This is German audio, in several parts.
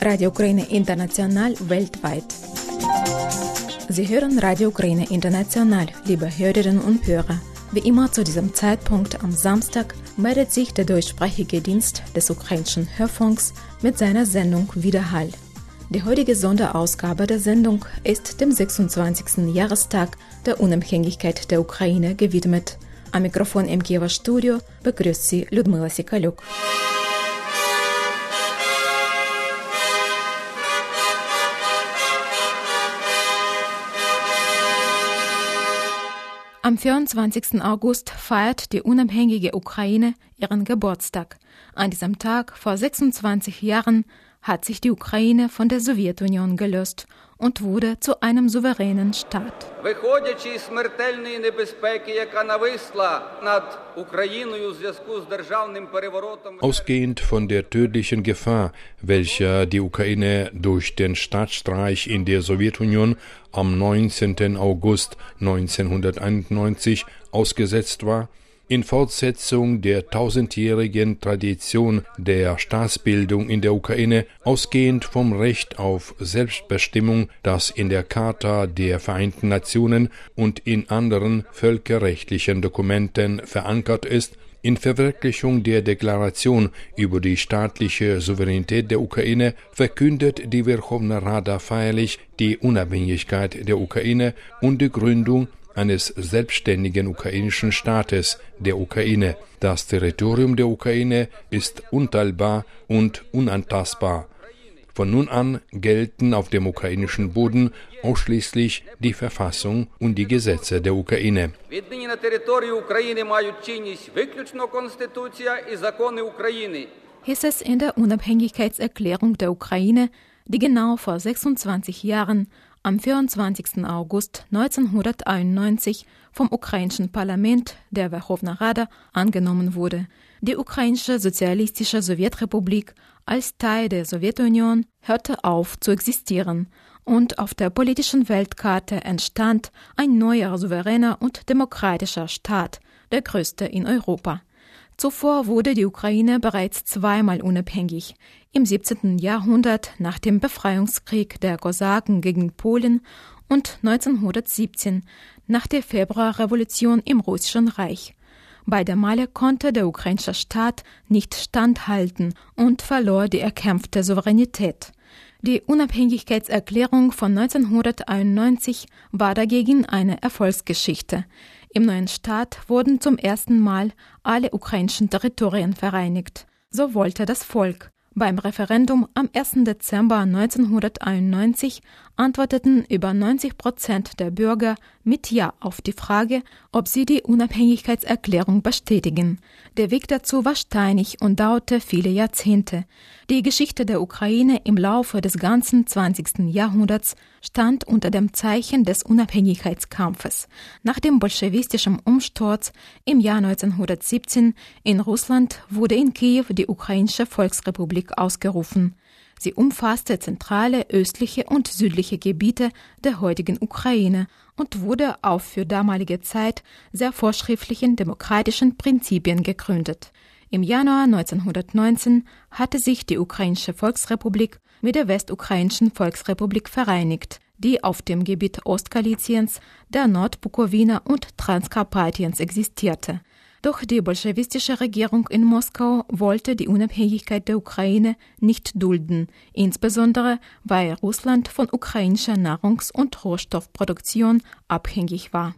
Radio Ukraine International weltweit. Sie hören Radio Ukraine International, liebe Hörerinnen und Hörer. Wie immer zu diesem Zeitpunkt am Samstag meldet sich der deutschsprachige Dienst des ukrainischen Hörfunks mit seiner Sendung Widerhall. Die heutige Sonderausgabe der Sendung ist dem 26. Jahrestag der Unabhängigkeit der Ukraine gewidmet. Am Mikrofon im Kiewer Studio begrüßt sie Lyudmila Sikaluk. Am 24. August feiert die unabhängige Ukraine ihren Geburtstag. An diesem Tag vor 26 Jahren hat sich die Ukraine von der Sowjetunion gelöst und wurde zu einem souveränen Staat. Ausgehend von der tödlichen Gefahr, welcher die Ukraine durch den Staatsstreich in der Sowjetunion am 19. August 1991 ausgesetzt war, in Fortsetzung der tausendjährigen Tradition der Staatsbildung in der Ukraine, ausgehend vom Recht auf Selbstbestimmung, das in der Charta der Vereinten Nationen und in anderen völkerrechtlichen Dokumenten verankert ist, in Verwirklichung der Deklaration über die staatliche Souveränität der Ukraine verkündet die Werchowna Rada feierlich die Unabhängigkeit der Ukraine und die Gründung eines selbstständigen ukrainischen Staates, der Ukraine. Das Territorium der Ukraine ist unteilbar und unantastbar. Von nun an gelten auf dem ukrainischen Boden ausschließlich die Verfassung und die Gesetze der Ukraine. Hieß es in der Unabhängigkeitserklärung der Ukraine, die genau vor 26 Jahren am 24. August 1991 vom ukrainischen Parlament, der Werchowna Rada, angenommen wurde. Die ukrainische sozialistische Sowjetrepublik als Teil der Sowjetunion hörte auf zu existieren und auf der politischen Weltkarte entstand ein neuer souveräner und demokratischer Staat, der größte in Europa. Zuvor wurde die Ukraine bereits zweimal unabhängig, im 17. Jahrhundert nach dem Befreiungskrieg der Kosaken gegen Polen und 1917 nach der Februarrevolution im Russischen Reich. Beide Male konnte der ukrainische Staat nicht standhalten und verlor die erkämpfte Souveränität. Die Unabhängigkeitserklärung von 1991 war dagegen eine Erfolgsgeschichte. Im neuen Staat wurden zum ersten Mal alle ukrainischen Territorien vereinigt. So wollte das Volk. Beim Referendum am 1. Dezember 1991 antworteten über 90% der Bürger mit Ja auf die Frage, ob sie die Unabhängigkeitserklärung bestätigen. Der Weg dazu war steinig und dauerte viele Jahrzehnte. Die Geschichte der Ukraine im Laufe des ganzen 20. Jahrhunderts stand unter dem Zeichen des Unabhängigkeitskampfes. Nach dem bolschewistischen Umsturz im Jahr 1917 in Russland wurde in Kiew die Ukrainische Volksrepublik ausgerufen. Sie umfasste zentrale, östliche und südliche Gebiete der heutigen Ukraine und wurde auf für damalige Zeit sehr vorschriftlichen demokratischen Prinzipien gegründet. Im Januar 1919 hatte sich die Ukrainische Volksrepublik mit der Westukrainischen Volksrepublik vereinigt, die auf dem Gebiet Ostgaliciens, der Nordbukowina und Transkarpatiens existierte. Doch die bolschewistische Regierung in Moskau wollte die Unabhängigkeit der Ukraine nicht dulden, insbesondere weil Russland von ukrainischer Nahrungs- und Rohstoffproduktion abhängig war.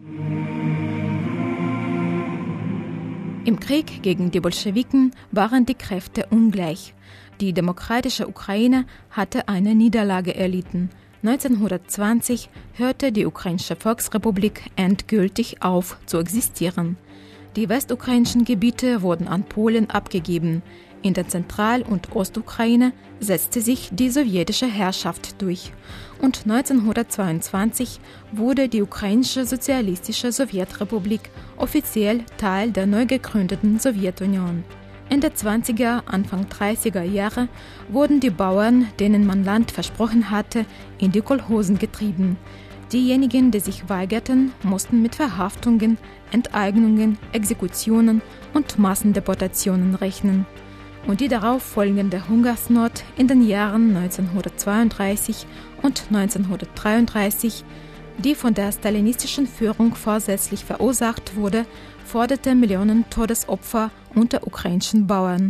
Im Krieg gegen die Bolschewiken waren die Kräfte ungleich. Die demokratische Ukraine hatte eine Niederlage erlitten. 1920 hörte die Ukrainische Volksrepublik endgültig auf zu existieren. Die westukrainischen Gebiete wurden an Polen abgegeben. In der Zentral- und Ostukraine setzte sich die sowjetische Herrschaft durch. Und 1922 wurde die Ukrainische Sozialistische Sowjetrepublik offiziell Teil der neu gegründeten Sowjetunion. Ende 20er, Anfang 30er Jahre wurden die Bauern, denen man Land versprochen hatte, in die Kolchosen getrieben. Diejenigen, die sich weigerten, mussten mit Verhaftungen, Enteignungen, Exekutionen und Massendeportationen rechnen. und die darauf folgende Hungersnot in den Jahren 1932 und 1933, die von der stalinistischen Führung vorsätzlich verursacht wurde, forderte Millionen Todesopfer unter ukrainischen Bauern.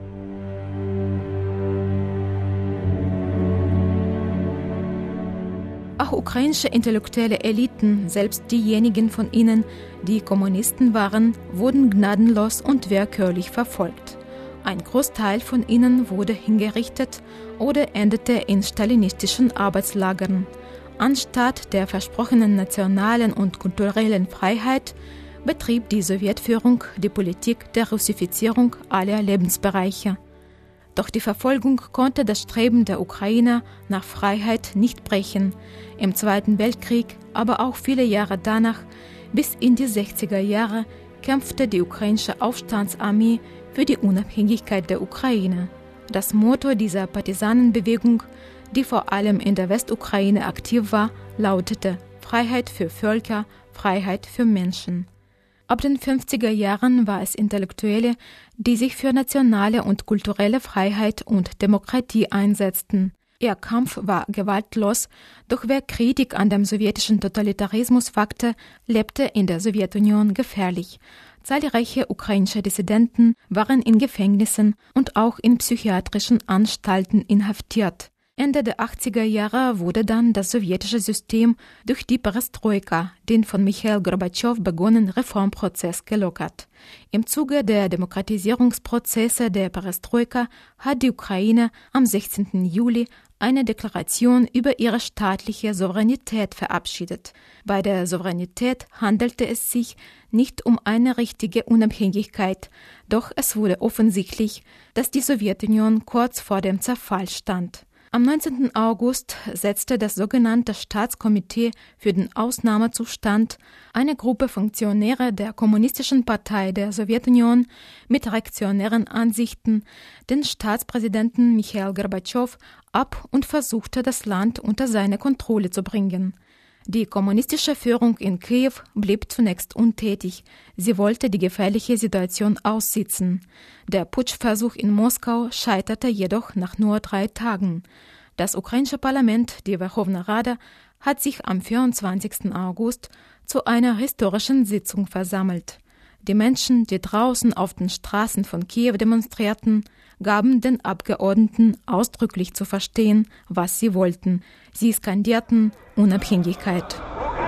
Auch ukrainische intellektuelle Eliten, selbst diejenigen von ihnen, die Kommunisten waren, wurden gnadenlos und willkürlich verfolgt. Ein Großteil von ihnen wurde hingerichtet oder endete in stalinistischen Arbeitslagern. Anstatt der versprochenen nationalen und kulturellen Freiheit betrieb die Sowjetführung die Politik der Russifizierung aller Lebensbereiche. Doch die Verfolgung konnte das Streben der Ukrainer nach Freiheit nicht brechen. Im Zweiten Weltkrieg, aber auch viele Jahre danach, bis in die 60er Jahre, kämpfte die ukrainische Aufstandsarmee für die Unabhängigkeit der Ukraine. Das Motto dieser Partisanenbewegung, die vor allem in der Westukraine aktiv war, lautete Freiheit für Völker, Freiheit für Menschen. Ab den 50er Jahren war es Intellektuelle, die sich für nationale und kulturelle Freiheit und Demokratie einsetzten. Ihr Kampf war gewaltlos, doch wer Kritik an dem sowjetischen Totalitarismus wagte, lebte in der Sowjetunion gefährlich. Zahlreiche ukrainische Dissidenten waren in Gefängnissen und auch in psychiatrischen Anstalten inhaftiert. Ende der 80er Jahre wurde dann das sowjetische System durch die Perestroika, den von Michail Gorbatschow begonnenen Reformprozess, gelockert. Im Zuge der Demokratisierungsprozesse der Perestroika hat die Ukraine am 16. Juli eine Deklaration über ihre staatliche Souveränität verabschiedet. Bei der Souveränität handelte es sich nicht um eine richtige Unabhängigkeit, doch es wurde offensichtlich, dass die Sowjetunion kurz vor dem Zerfall stand. Am 19. August setzte das sogenannte Staatskomitee für den Ausnahmezustand, eine Gruppe Funktionäre der Kommunistischen Partei der Sowjetunion mit reaktionären Ansichten, den Staatspräsidenten Michail Gorbatschow ab und versuchte, das Land unter seine Kontrolle zu bringen. Die kommunistische Führung in Kiew blieb zunächst untätig. Sie wollte die gefährliche Situation aussitzen. Der Putschversuch in Moskau scheiterte jedoch nach nur 3 Tagen. Das ukrainische Parlament, die Верховна Рада, hat sich am 24. August zu einer historischen Sitzung versammelt. Die Menschen, die draußen auf den Straßen von Kiew demonstrierten, gaben den Abgeordneten ausdrücklich zu verstehen, was sie wollten. Sie skandierten Unabhängigkeit.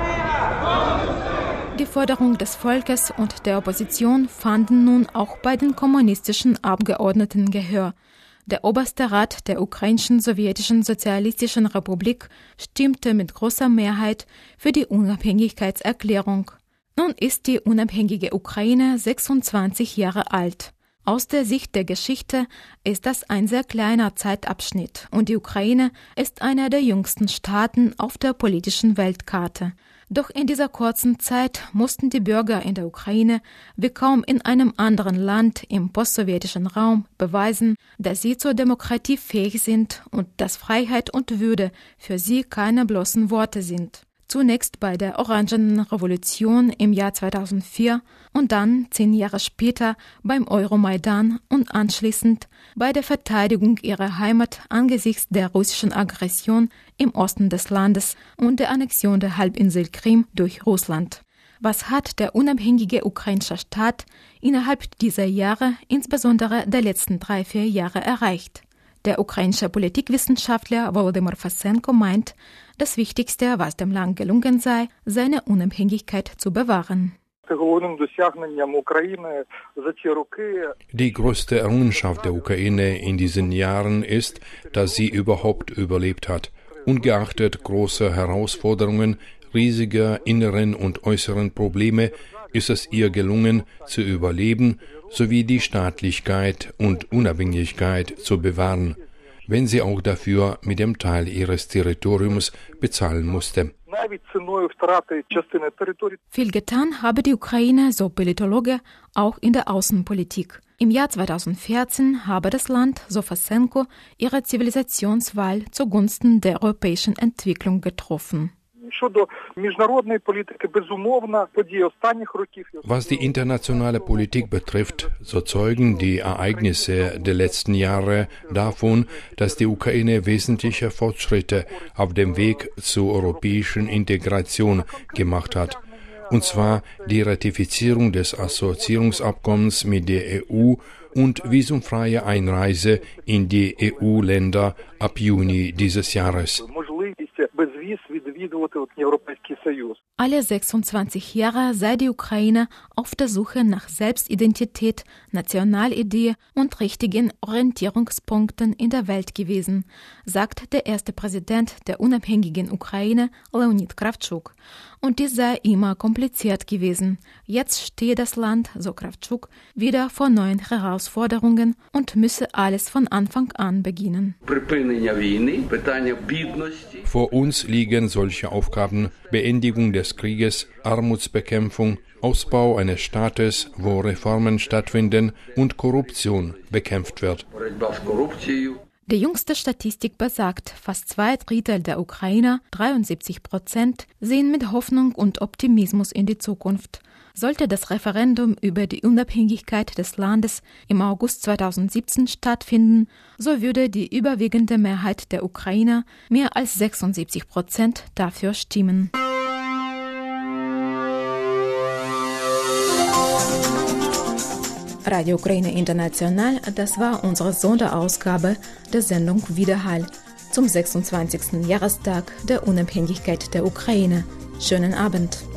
Die Forderung des Volkes und der Opposition fanden nun auch bei den kommunistischen Abgeordneten Gehör. Der oberste Rat der ukrainischen sowjetischen sozialistischen Republik stimmte mit großer Mehrheit für die Unabhängigkeitserklärung. Nun ist die unabhängige Ukraine 26 Jahre alt. Aus der Sicht der Geschichte ist das ein sehr kleiner Zeitabschnitt und die Ukraine ist einer der jüngsten Staaten auf der politischen Weltkarte. Doch in dieser kurzen Zeit mussten die Bürger in der Ukraine wie kaum in einem anderen Land im postsowjetischen Raum beweisen, dass sie zur Demokratie fähig sind und dass Freiheit und Würde für sie keine bloßen Worte sind. Zunächst bei der Orangenen Revolution im Jahr 2004 und dann 10 Jahre später beim Euromaidan und anschließend bei der Verteidigung ihrer Heimat angesichts der russischen Aggression im Osten des Landes und der Annexion der Halbinsel Krim durch Russland. Was hat der unabhängige ukrainische Staat innerhalb dieser Jahre, insbesondere der letzten 3-4 Jahre, erreicht? Der ukrainische Politikwissenschaftler Volodymyr Fasenko meint, das Wichtigste, was dem Land gelungen sei, seine Unabhängigkeit zu bewahren. Die größte Errungenschaft der Ukraine in diesen Jahren ist, dass sie überhaupt überlebt hat. Ungeachtet großer Herausforderungen, riesiger inneren und äußeren Probleme ist es ihr gelungen, zu überleben sowie die Staatlichkeit und Unabhängigkeit zu bewahren, wenn sie auch dafür mit dem Teil ihres Territoriums bezahlen musste. Viel getan habe die Ukraine, so Politologe, auch in der Außenpolitik. Im Jahr 2014 habe das Land, so Fasenko, ihre Zivilisationswahl zugunsten der europäischen Entwicklung getroffen. Was die internationale Politik betrifft, so zeugen die Ereignisse der letzten Jahre davon, dass die Ukraine wesentliche Fortschritte auf dem Weg zur europäischen Integration gemacht hat. Und zwar die Ratifizierung des Assoziierungsabkommens mit der EU und visumfreie Einreise in die EU-Länder ab Juni dieses Jahres. Alle 26 Jahre sei die Ukraine auf der Suche nach Selbstidentität, Nationalidee und richtigen Orientierungspunkten in der Welt gewesen, sagt der erste Präsident der unabhängigen Ukraine, Leonid Kravtschuk. Und dies sei immer kompliziert gewesen. Jetzt stehe das Land, so Kravtschuk, wieder vor neuen Herausforderungen und müsse alles von Anfang an beginnen. Vor uns liegen solche Aufgaben: Beendigung des Krieges, Armutsbekämpfung, Ausbau eines Staates, wo Reformen stattfinden und Korruption bekämpft wird. Die jüngste Statistik besagt, fast 2/3 der Ukrainer, 73%, sehen mit Hoffnung und Optimismus in die Zukunft. Sollte das Referendum über die Unabhängigkeit des Landes im August 2017 stattfinden, so würde die überwiegende Mehrheit der Ukrainer, mehr als 76%, dafür stimmen. Radio Ukraine International, das war unsere Sonderausgabe der Sendung Widerhall zum 26. Jahrestag der Unabhängigkeit der Ukraine. Schönen Abend.